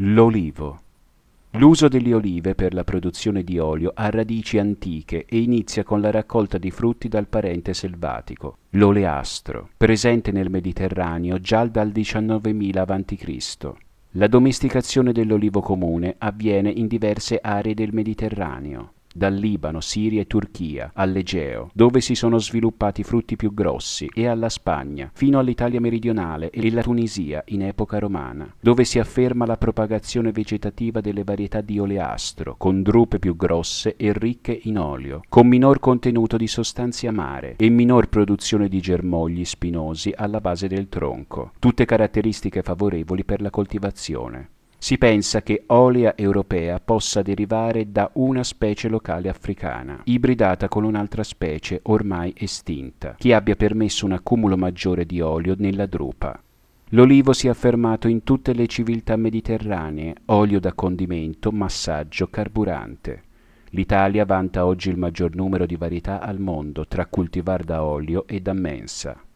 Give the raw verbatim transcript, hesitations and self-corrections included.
L'olivo. L'uso delle olive per la produzione di olio ha radici antiche e inizia con la raccolta di frutti dal parente selvatico, l'oleastro, presente nel Mediterraneo già dal diciannovemila avanti Cristo. La domesticazione dell'olivo comune avviene in diverse aree del Mediterraneo, dal Libano, Siria e Turchia, all'Egeo, dove si sono sviluppati frutti più grossi, e alla Spagna, fino all'Italia meridionale e la Tunisia in epoca romana, dove si afferma la propagazione vegetativa delle varietà di oleastro, con drupe più grosse e ricche in olio, con minor contenuto di sostanze amare e minor produzione di germogli spinosi alla base del tronco, tutte caratteristiche favorevoli per la coltivazione. Si pensa che Olea europea possa derivare da una specie locale africana, ibridata con un'altra specie ormai estinta, che abbia permesso un accumulo maggiore di olio nella drupa. L'olivo si è affermato in tutte le civiltà mediterranee, olio da condimento, massaggio, carburante. L'Italia vanta oggi il maggior numero di varietà al mondo tra cultivar da olio e da mensa.